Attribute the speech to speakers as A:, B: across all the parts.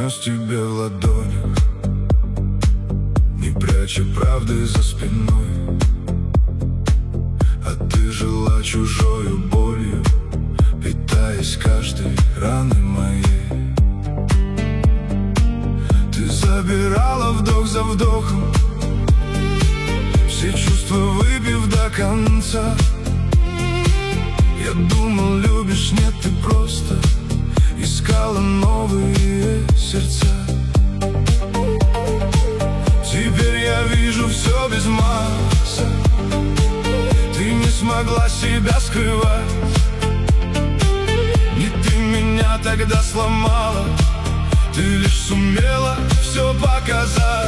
A: нес тебе в ладонях, не пряча правды за спиной. А ты жила чужою болью, питаясь каждой раной моей. Ты забирала вдох за вдохом, все чувства выпив до конца. Я думал, любишь, нет, ты просто искала новые сердца. Теперь я вижу все без масок, ты не смогла себя скрывать. Не ты меня тогда сломала, ты лишь сумела все показать.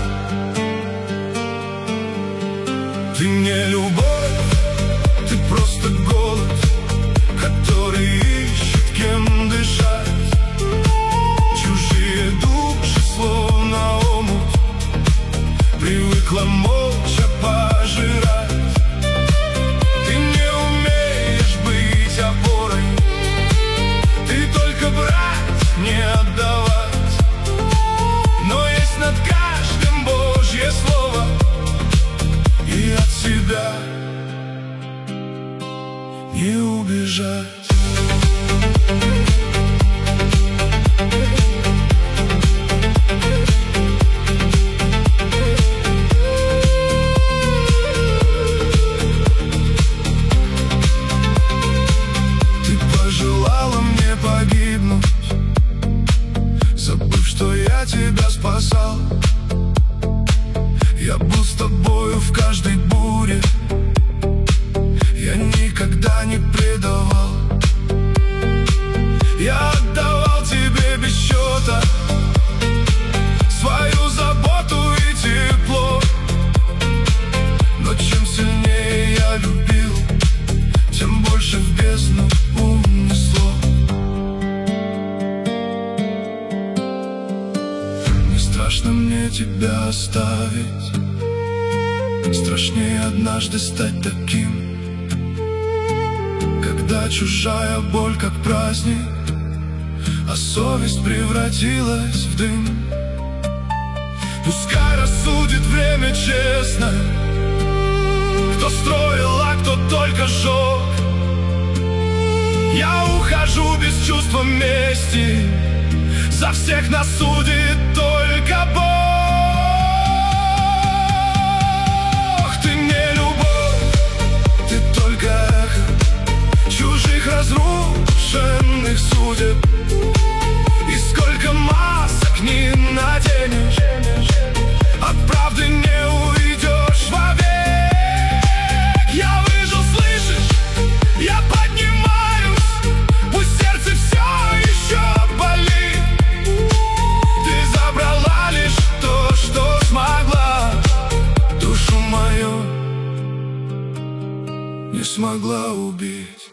A: Ты не любовь, ты просто голод, который ищет кем дышать. Чужие души словно омут, привыкла молча пожирать. Ты не умеешь быть опорой, ты только брать, не отдавать. Но есть над каждым Божье слово, и от себя не убежать. Ты пожелала мне погибнуть, забыв, что я тебя спасал. Я был с тобою в каждой буре, я никогда не предавал. Я отдавал тебе без счета свою заботу и тепло. Но чем сильнее я любил, тем больше в бездну унесло. Не страшно мне тебя оставить, страшнее однажды стать таким, когда чужая боль как праздник, а совесть превратилась в дым. Пускай рассудит время честно, кто строил, а кто только сжег. Я ухожу без чувства мести, за всех нас судит только Бог. Ты не любовь, ты только эхо чужих разрушенных судеб. И сколько масок не наденешь, от правды не уйдешь вовек. Я выжил, слышишь, я поднимаюсь, пусть сердце все еще болит. Ты забрала лишь то, что смогла, душу мою не смогла убить.